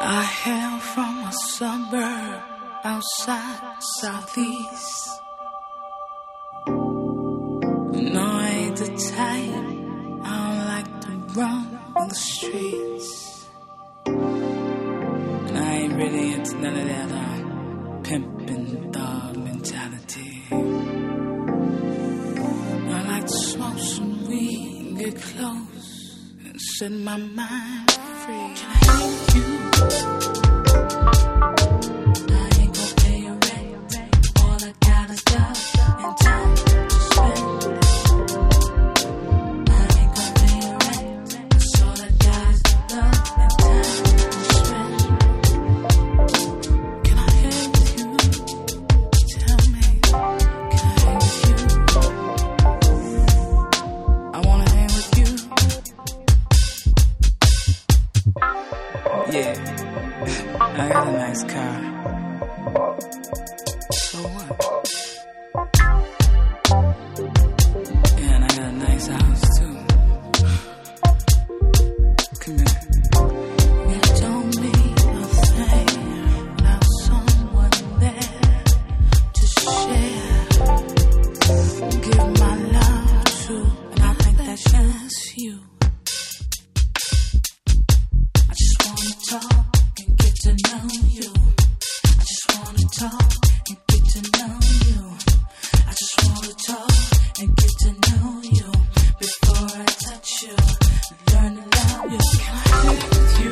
I hail from a suburb outside Southeast. No, I ain't the type, I don't like to run on the streets. And I ain't really into none of that pimpin' dog mentality. I like to smoke some weed and get close and set my mind free. Can I hang you? I ain't gon' pay your rent. All I got is love and time to spend. I ain't gon' pay your rent. That's all I got is love and time to spend. Can I hang with you? Tell me, can I hang with you? I wanna hang with you. Yeah, I got a nice car. So what? Yeah, and I got a nice house too. Come here. It don't mean a thing without someone there to share. Give my love to, and I think that's just you. I just wanna talk and get to know you. I just wanna talk and get to know you. I just wanna talk and get to know you before I touch you. Learn to love you. Can I hang with you?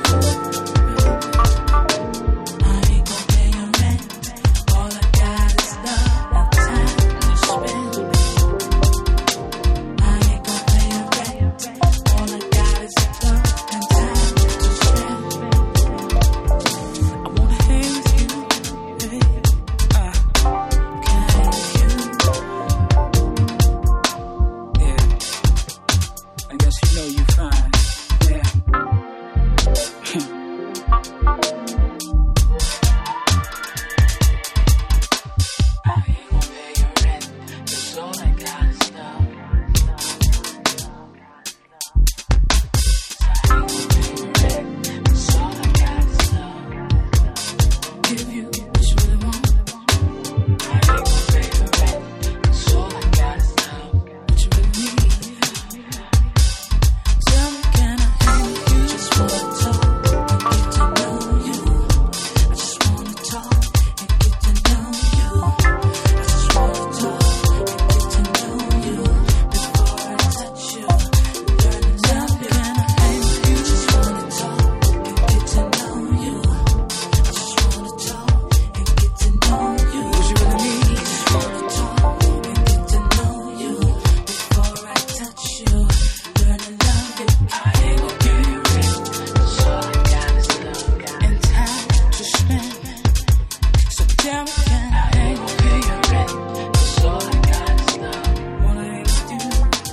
I ain't gon' pay your rent. All I got is love and time to spend. I ain't gon' pay your rent. All I got is love and time to spend. I wanna hang with you, baby. Can I hang with you? Yeah. I guess you know you fine. Yeah. I ain't gon' pay your rent. That's all I got is love. I ain't gon' pay your rent. That's all I got is love. Give you what you really want. I ain't gon' pay your rent. That's all I got is love. What you really need. Tell me, can I hang with you? Just wanna talk and get to know you. I just wanna talk and get to know you. I just wanna talk and get to know you before I touch you. Learn to love you. Can I hang with you? Just wanna talk and get to know you. I just wanna talk and get to know you. What you really need. Just wanna talk and get to know you before I touch you. Learn to love you. I ain't gon' pay your rent. That's all I got is love and time to spend. So tell me, can I hang with you? That's all I got is love. Wanna hang with you?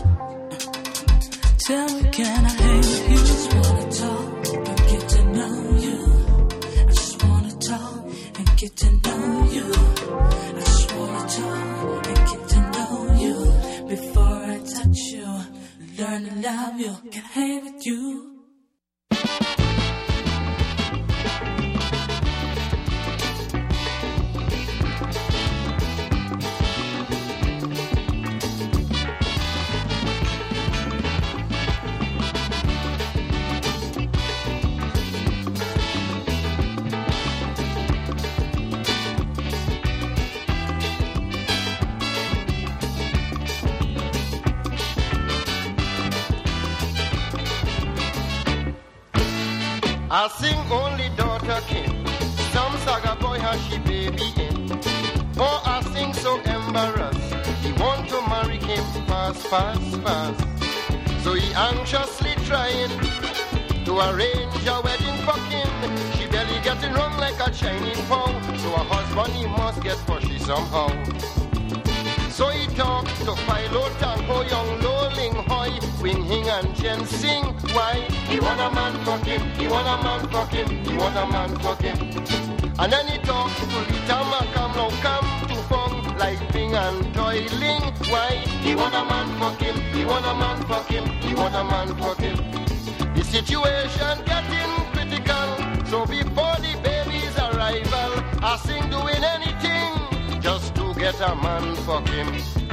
Tell me, can I hang with you? Just wanna talk and get to know you. I just wanna talk and get to know you. I just wanna talk and get to know you before I touch you. Learn to love you. Can I hang with you? I'll sing only daughter king. Some saga boy has she baby in. Oh, I'll sing so embarrassed. He want to marry him fast, fast, fast. So he anxiously trying to arrange a wedding for him. She barely getting run like a Chinese pow. So her husband he must get pushy somehow. So he talked to Philo Tanko, young Loling Hoy, Wing Hing and Jen Sing. Why? He want a man fuck him, he want a man fuck him, he want a man fuck him. And then he talked to Rita Macam, now come to Fong, like Ping and Toiling. Why? He want a man fuck him, he want a man fuck him, he want a man fuck him. The situation getting critical, so before I sing doing anything just to get a man fuck him.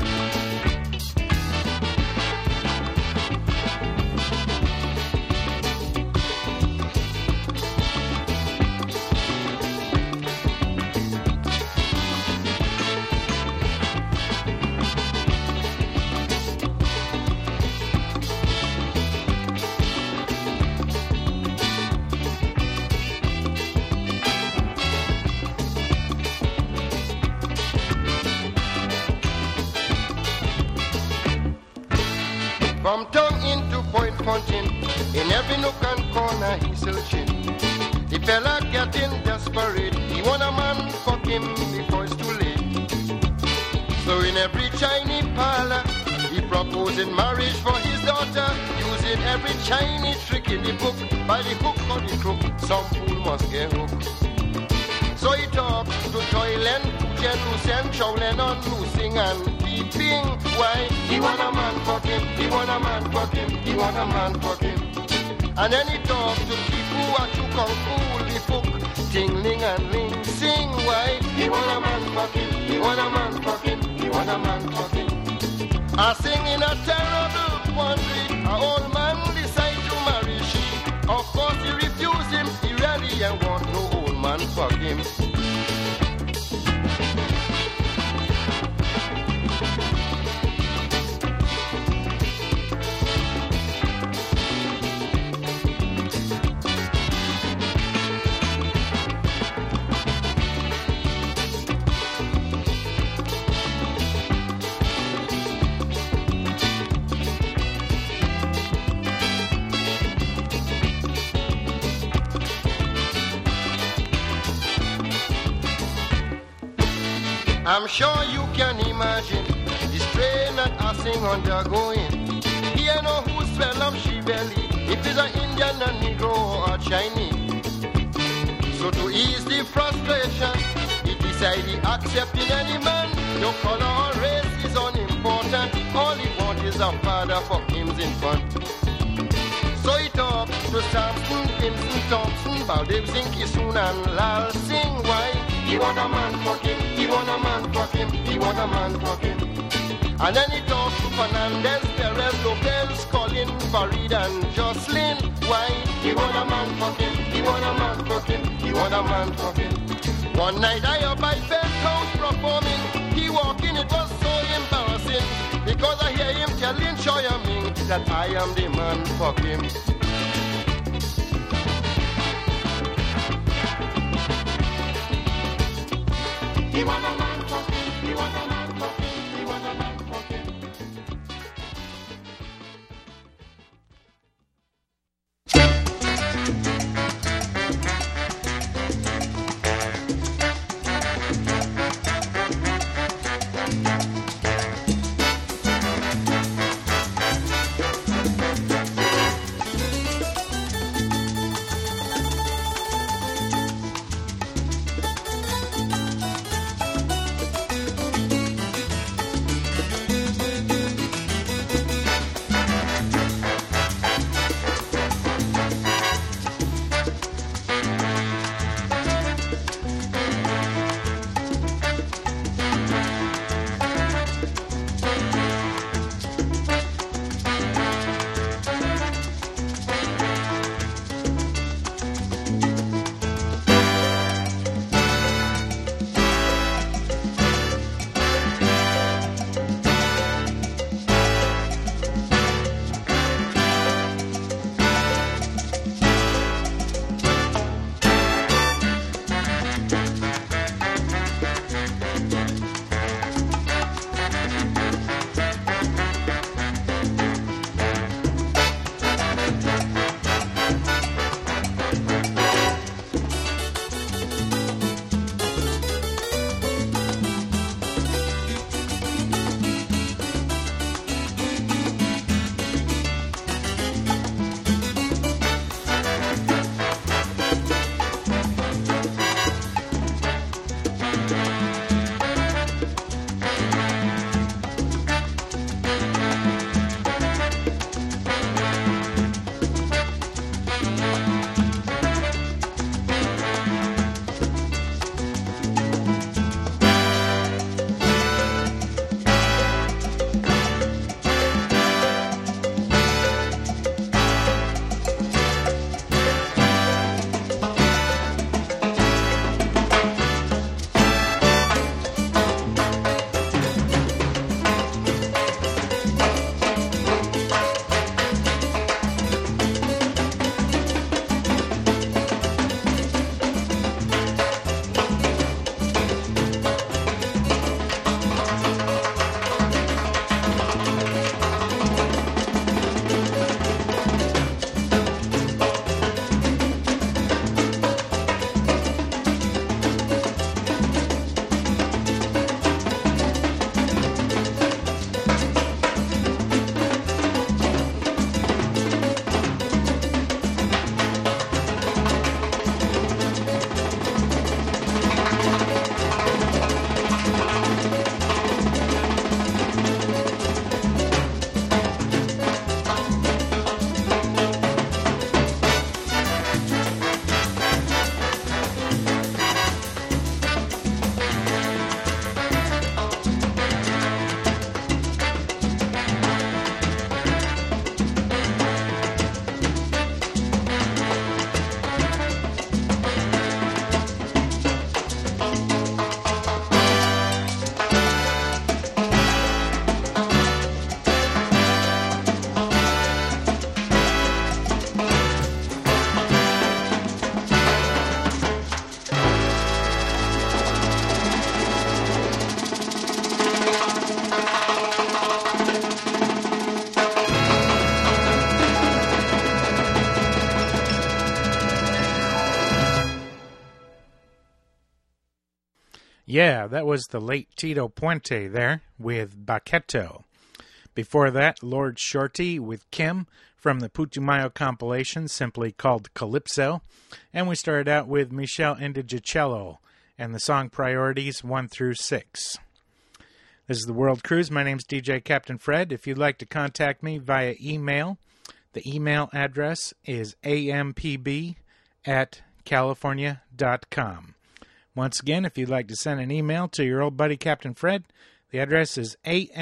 From tongue into point punching, in every nook and corner he's searching. The fella getting desperate, he want a man fuck him before it's too late. So in every Chinese parlor, he proposing marriage for his daughter, using every Chinese trick in the book. By the hook or the crook, some fool must get hooked. So he talks to Toylen, Puchen, Lucien, Chowlen, on losing and peeping. Why? He want a man fuck him, he want a man fuck him, he want a man fuck him. And then he talks to people who are too kung fool, the folk, tingling and ling, sing. Why? He want a man fuck him, he want a man fuck him, he want a man fuck him. I sing in a terrible quandary, a old man decide to marry she. Of course he refuse him, he really ain't want no old man fuck him. I'm sure you can imagine the strain that I sing undergoing. He ain't know who swell up she belly, if it's an Indian, a Negro, or a Chinese. So to ease the frustration, he decided accepting any man. No color or race is unimportant. All he wants is a father for him's infant. So he talked to Samson, Vincent, Thompson, Baldev, Zinky, Soon, and Lal Sing. Why? He want a man fuck him, he want a man fuck him, he want a man fuck him. And then he talked to Fernandez, Perez, Lopez, Colin, Farid, and Jocelyn. Why? He want a man fuck him, he want a man fuck him, he want a man fuck him. One night I up by Penthouse performing, he walking, it was so embarrassing, because I hear him telling Choya Ming that I am the man fuck him. He want a man fuck him, he want a man fuck him, he want a man fuck him. Yeah, that was the late Tito Puente there with Baqueto. Before that, Lord Shorty with Kim from the Putumayo compilation, simply called Calypso. And we started out with Michelle Indigicello and the song Priorities 1 through 6. This is the World Cruise. My name's DJ Captain Fred. If you'd like to contact me via email, the email address is ampb@california.com. Once again, if you'd like to send an email to your old buddy Captain Fred, the address is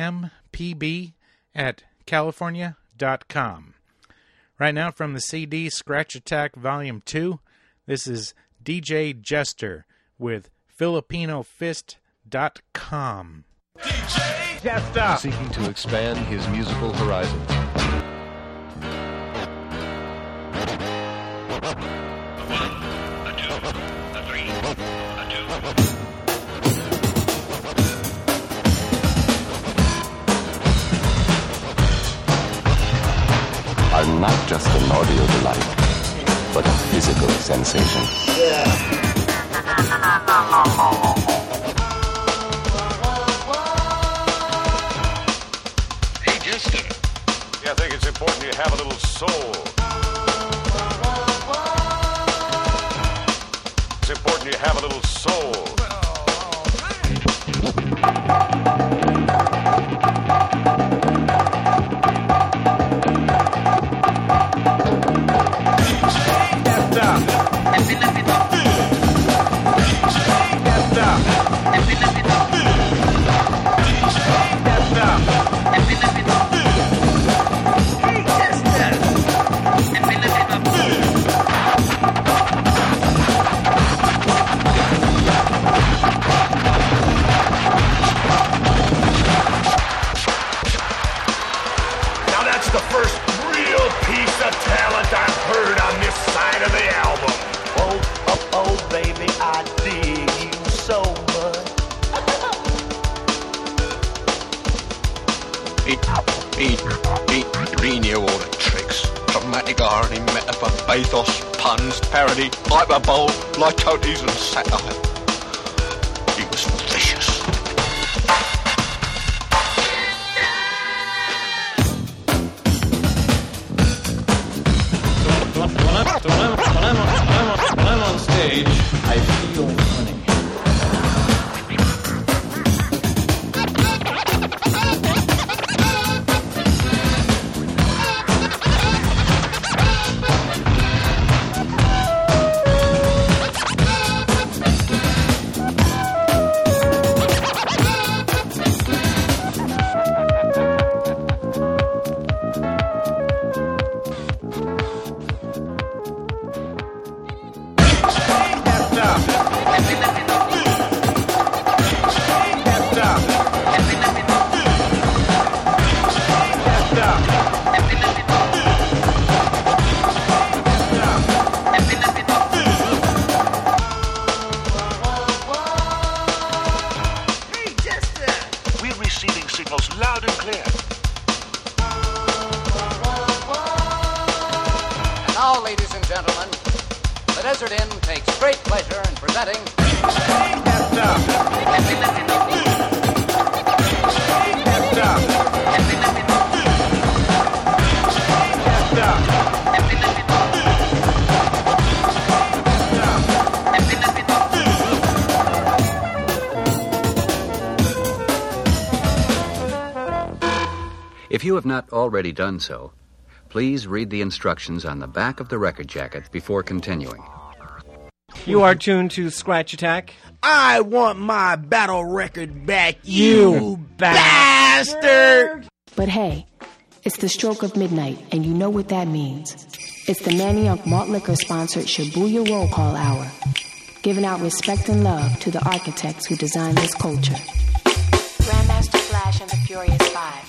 ampb@california.com. Right now from the CD Scratch Attack Volume 2, this is DJ Jester with FilipinoFist.com. DJ Jester! Seeking to expand his musical horizons. Are not just an audio delight, but a physical sensation. Hey, Jester. Yeah, I think it's important you have a little soul. It's important you have a little soul. Pathos, puns, parody, hyperbole, lycotes and satire. He was vicious. When I'm on stage, I feel funny. If you have not already done so, please read the instructions on the back of the record jacket before continuing. You are tuned to Scratch Attack. I want my battle record back, you bastard! But hey, it's the stroke of midnight, and you know what that means. It's the Manioc Malt Liquor sponsored Shibuya Roll Call Hour, giving out respect and love to the architects who designed this culture. Grandmaster Flash and the Furious Five.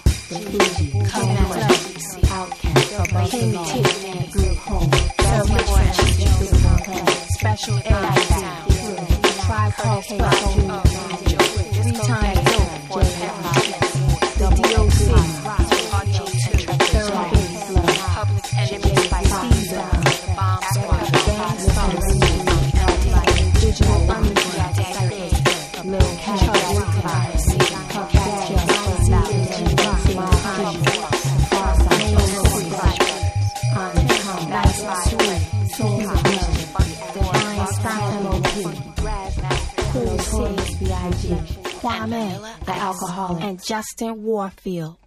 Special Tribe Called Quest, 3 times the DOC, Public Enemy by Caesar, Bomb Squad, Digital Underground, Lil Prodigy, Kwame, the Alcoholic, and Justin Warfield.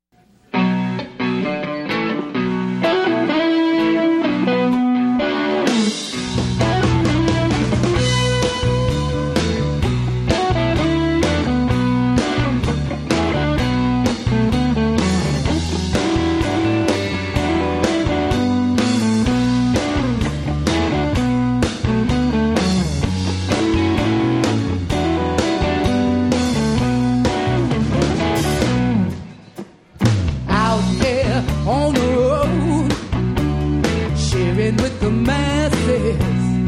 On the road, sharing with the masses,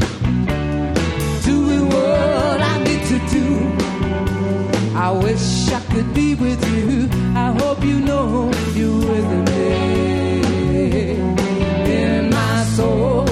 doing what I need to do. I wish I could be with you. I hope you know you're with me in my soul.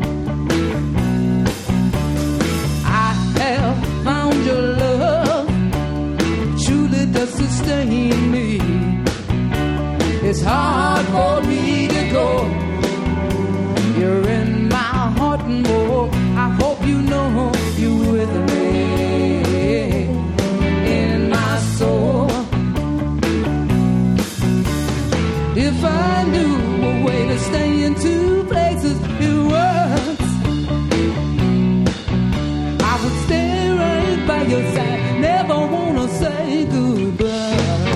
I have found your love, truly does sustain me. It's hard for me to go. You're in my heart and more. I hope you know you're with me in my soul. If I knew a way to stay in two places at once, I would stay right by your side. Never wanna say goodbye.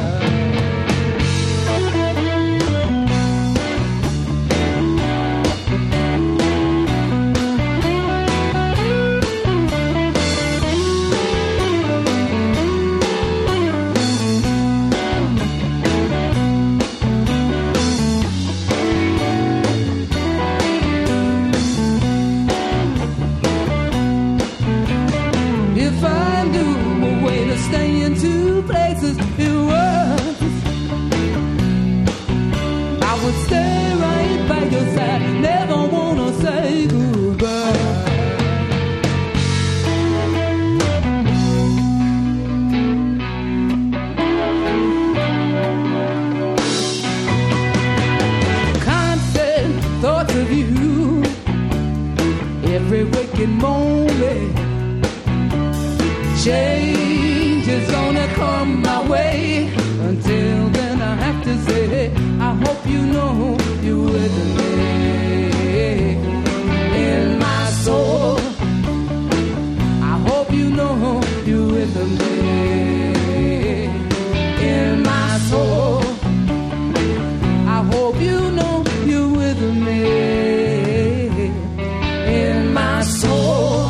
Stay in two places at once, I would stay right by your side. Never wanna say goodbye. Constant thoughts of you every waking moment. Change is gonna come my way. Until then I have to say, I hope you know you're with me in my soul. I hope you know you're with me in my soul. I hope you know you're with me in my soul.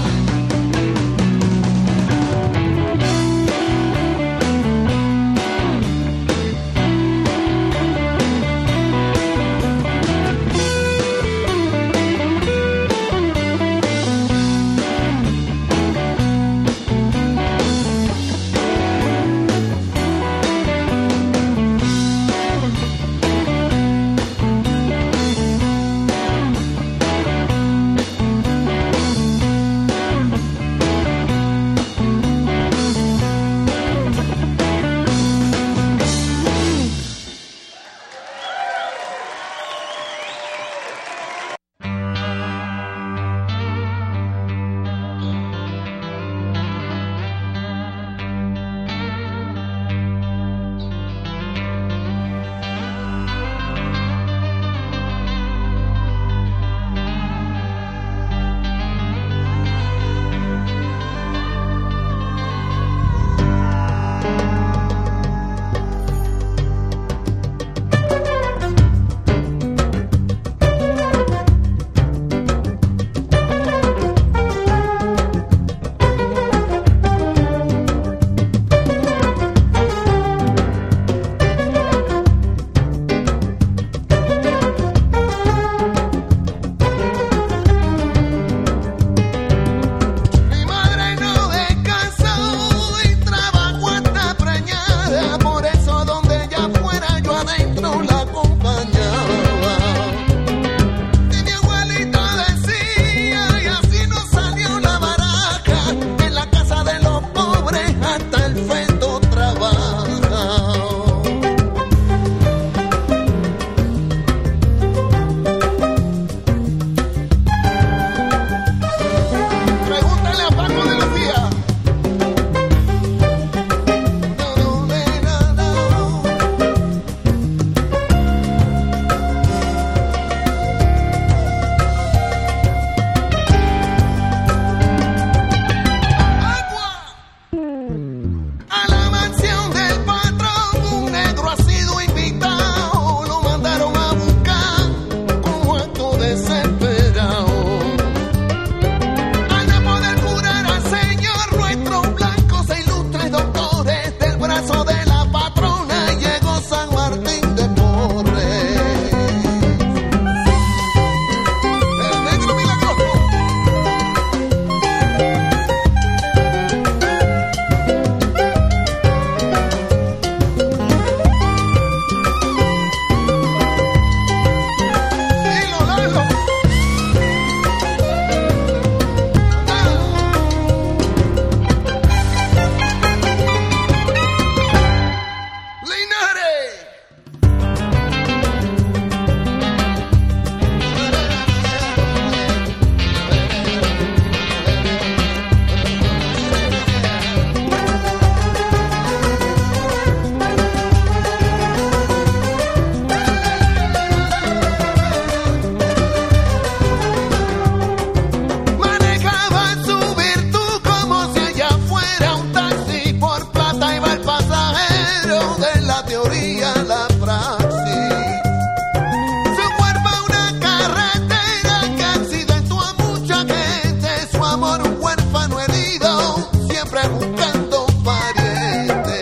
amor, un huérfano herido, siempre buscando pariente.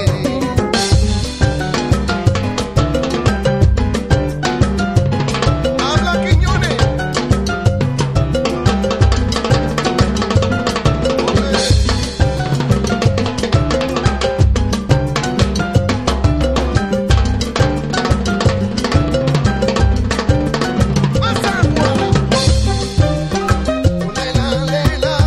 Habla Quiñones. Lela, lela.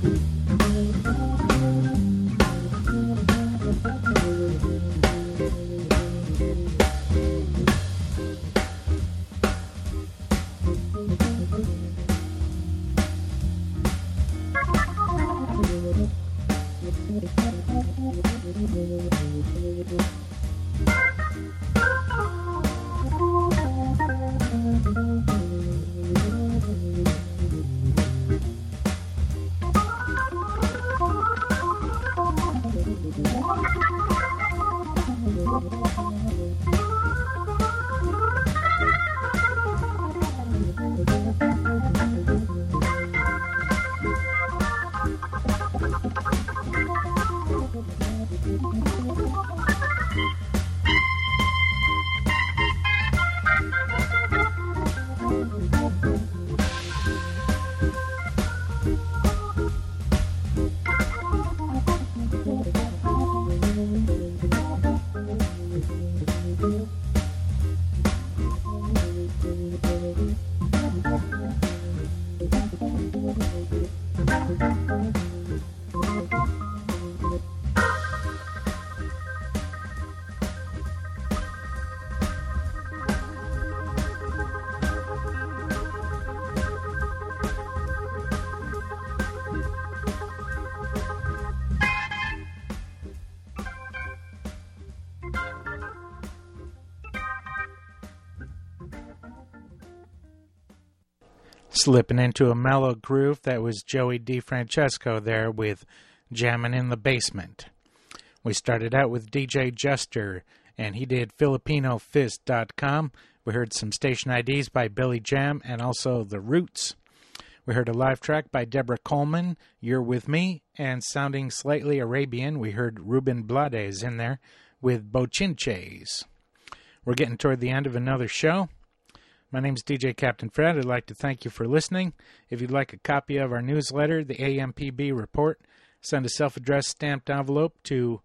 Slipping into a mellow groove, that was Joey DeFrancesco there with Jammin' in the Basement. We started out with DJ Juster, and he did FilipinoFist.com. We heard some station IDs by Billy Jam and also The Roots. We heard a live track by Deborah Coleman, You're With Me, and sounding slightly Arabian, we heard Ruben Blades in there with Bochinches. We're getting toward the end of another show. My name's DJ Captain Fred. I'd like to thank you for listening. If you'd like a copy of our newsletter, the AMPB Report, send a self-addressed stamped envelope to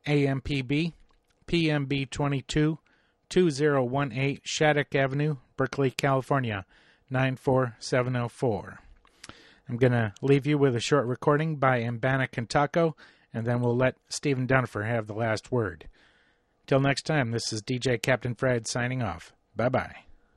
AMPB, PMB 22, 2018 Shattuck Avenue, Berkeley, California, 94704. I'm going to leave you with a short recording by Mbana Kintako, and then we'll let Stephen Dunifer have the last word. Till next time, this is DJ Captain Fred signing off. Bye-bye.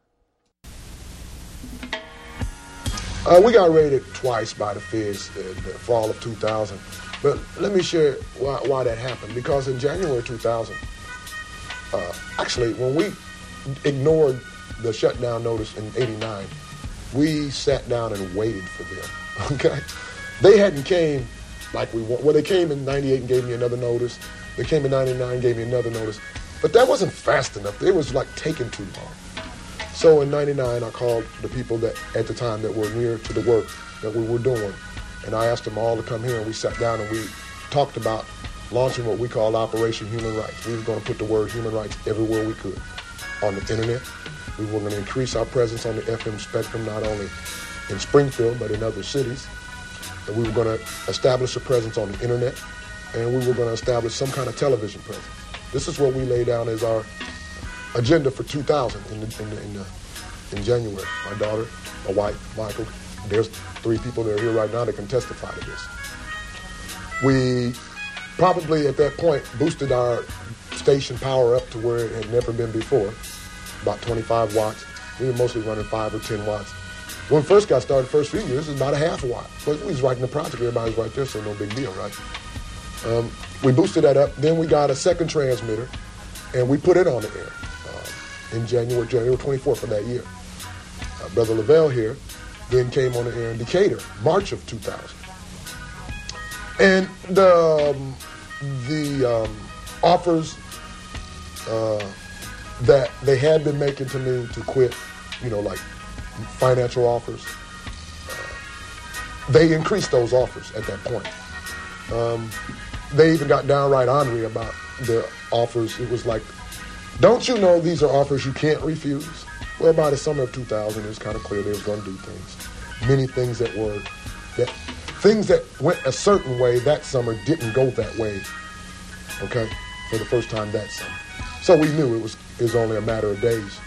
We got raided twice by the Feds in the fall of 2000. But let me share why that happened. Because in January 2000, actually, when we ignored the shutdown notice in 89, we sat down and waited for them, okay? They hadn't came like we want. Well, they came in 98 and gave me another notice. They came in 99 and gave me another notice. But that wasn't fast enough. It was like taking too long. So in 99, I called the people that at the time that were near to the work that we were doing, and I asked them all to come here, and we sat down and we talked about launching what we call Operation Human Rights. We were going to put the word human rights everywhere we could. On the internet, we were going to increase our presence on the FM spectrum, not only in Springfield, but in other cities. And we were going to establish a presence on the internet, and we were going to establish some kind of television presence. This is what we laid down as our agenda for 2000 in January. My daughter, my wife, Michael, there's 3 people that are here right now that can testify to this. We probably at that point boosted our station power up to where it had never been before, about 25 watts. We were mostly running 5 or 10 watts. When we first got started, first few years, it was about a half a watt. But we was writing the project, everybody's right there, so no big deal, right? We boosted that up. Then we got a second transmitter, and we put it on the air in January 24th of that year. Brother Lavelle here then came on the air in Decatur, March of 2000. And the offers that they had been making to me to quit, like financial offers, they increased those offers at that point. They even got downright ornery about the offers. It was like, don't you know these are offers you can't refuse? Well, by the summer of 2000, it was kind of clear they was going to do things. Many things that went a certain way that summer didn't go that way, okay, for the first time that summer. So we knew it was only a matter of days.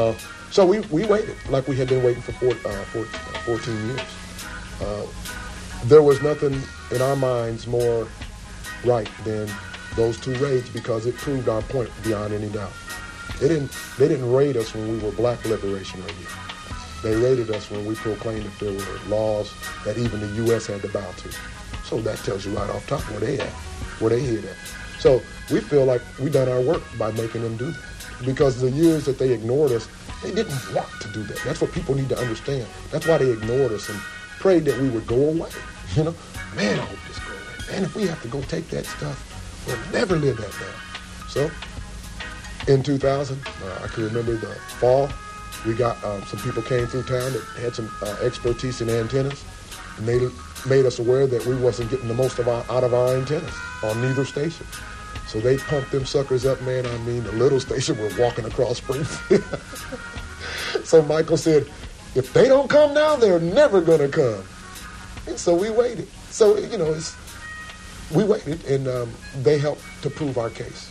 So we waited like we had been waiting for 14 years. there was nothing in our minds more right than those two raids because it proved our point beyond any doubt. They didn't raid us when we were Black Liberation Radio. They raided us when we proclaimed that there were laws that even the U.S. had to bow to. So that tells you right off top where they hid at. So we feel like we done our work by making them do that. Because the years that they ignored us, they didn't want to do that. That's what people need to understand. That's why they ignored us and prayed that we would go away. You know, man, I hope this goes away. Man, if we have to go take that stuff, we'll never live that down. So in 2000, I can remember the fall, we got some people came through town that had some expertise in antennas, and they made us aware that we wasn't getting the most out of our antennas on neither station. So they pumped them suckers up, man. I mean, the little station were walking across Springfield. So Michael said, if they don't come now, they're never going to come. And so we waited. So, you know, we waited, and they helped to prove our case.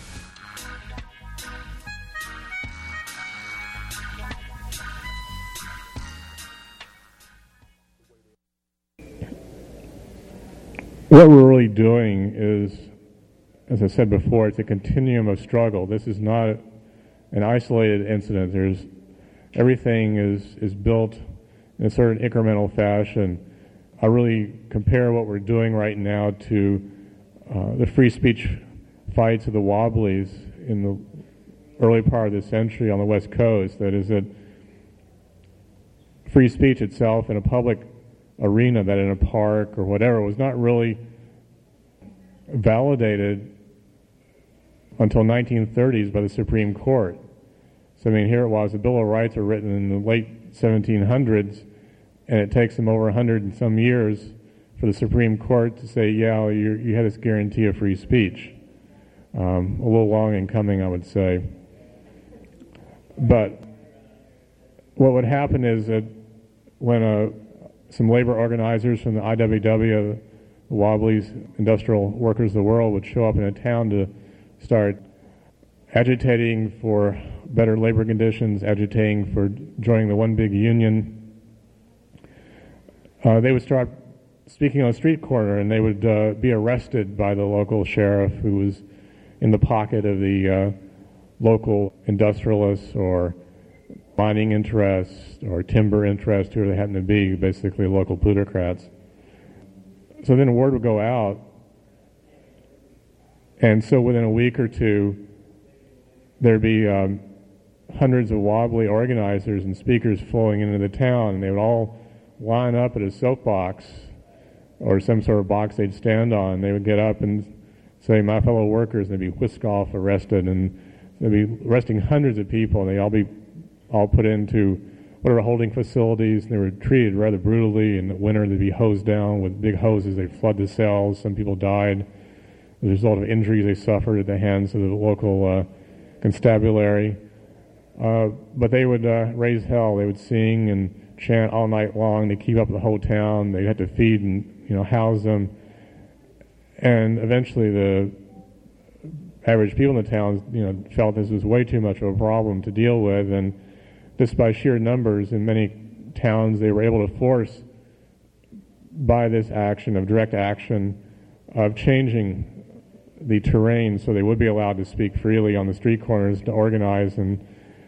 What we're really doing is, as I said before, it's a continuum of struggle. This is not an isolated incident. Everything is built in a certain incremental fashion. I really compare what we're doing right now to the free speech fights of the Wobblies in the early part of the century on the West Coast. That is, that free speech itself in a public arena, that in a park or whatever, was not really validated until 1930s by the Supreme Court. So I mean, here it was, the Bill of Rights were written in the late 1700s, and it takes them over 100 and some years for the Supreme Court to say, yeah, you had this guarantee of free speech. A little long in coming, I would say. But what would happen is that when some labor organizers from the IWW, the Wobblies, Industrial Workers of the World, would show up in a town to start agitating for better labor conditions, agitating for joining the one big union, they would start speaking on a street corner, and they would be arrested by the local sheriff who was in the pocket of the local industrialists or mining interests or timber interests, who they happen to be, basically local plutocrats. So then word would go out, and so within a week or two, there'd be hundreds of Wobbly organizers and speakers flowing into the town, and they would all line up at a soapbox or some sort of box they'd stand on. They would get up and say, "My fellow workers," and they'd be whisked off, arrested, and they'd be arresting hundreds of people, and they'd all be put into whatever holding facilities, and they were treated rather brutally. In the winter, they'd be hosed down with big hoses. They'd flood the cells. Some people died as a result of injuries they suffered at the hands of the local constabulary. But they would raise hell. They would sing and chant all night long. They keep up the whole town. They had to feed and house them. And eventually, the average people in the town, felt this was way too much of a problem to deal with, and just by sheer numbers, in many towns, they were able to force, by this action of direct action, of changing the terrain so they would be allowed to speak freely on the street corners, to organize and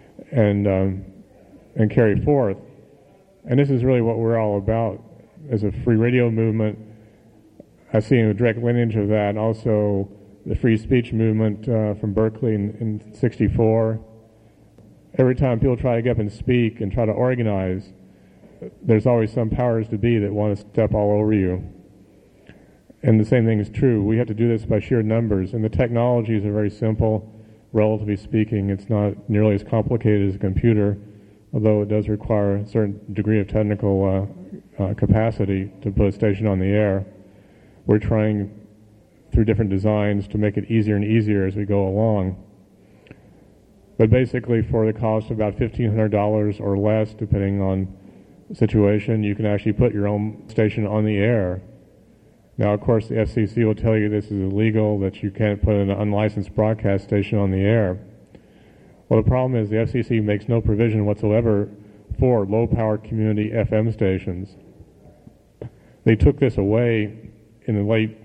carry forth. And this is really what we're all about as a free radio movement. I see a direct lineage of that, and also the free speech movement from Berkeley in 1964. Every time people try to get up and speak and try to organize, there's always some powers to be that want to step all over you. And the same thing is true. We have to do this by sheer numbers, and the technologies are very simple, relatively speaking. It's not nearly as complicated as a computer, although it does require a certain degree of technical capacity to put a station on the air. We're trying through different designs to make it easier and easier as we go along. But basically, for the cost of about $1,500 or less, depending on the situation, you can actually put your own station on the air. Now, of course, the FCC will tell you this is illegal, that you can't put an unlicensed broadcast station on the air. Well, the problem is the FCC makes no provision whatsoever for low-powered community FM stations. They took this away in the late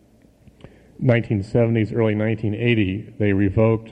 1970s, early 1980. They revoked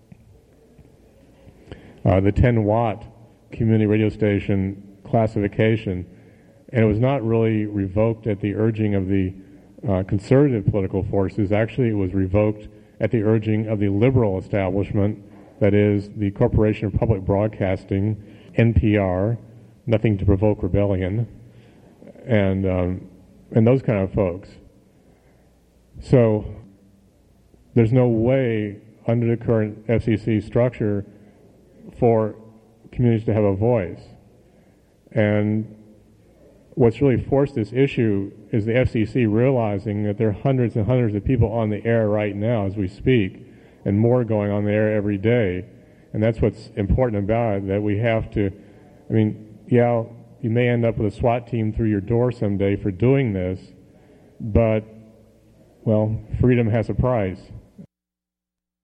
the 10-watt community radio station classification, and it was not really revoked at the urging of the conservative political forces. Actually, it was revoked at the urging of the liberal establishment, that is, the Corporation of Public Broadcasting, NPR, Nothing to Provoke Rebellion, and those kind of folks. So there's no way under the current FCC structure for communities to have a voice. And what's really forced this issue is the FCC realizing that there are hundreds and hundreds of people on the air right now as we speak, and more going on the air every day. And that's what's important about it, that we have to, I mean, yeah, you may end up with a SWAT team through your door someday for doing this, but, well, freedom has a price.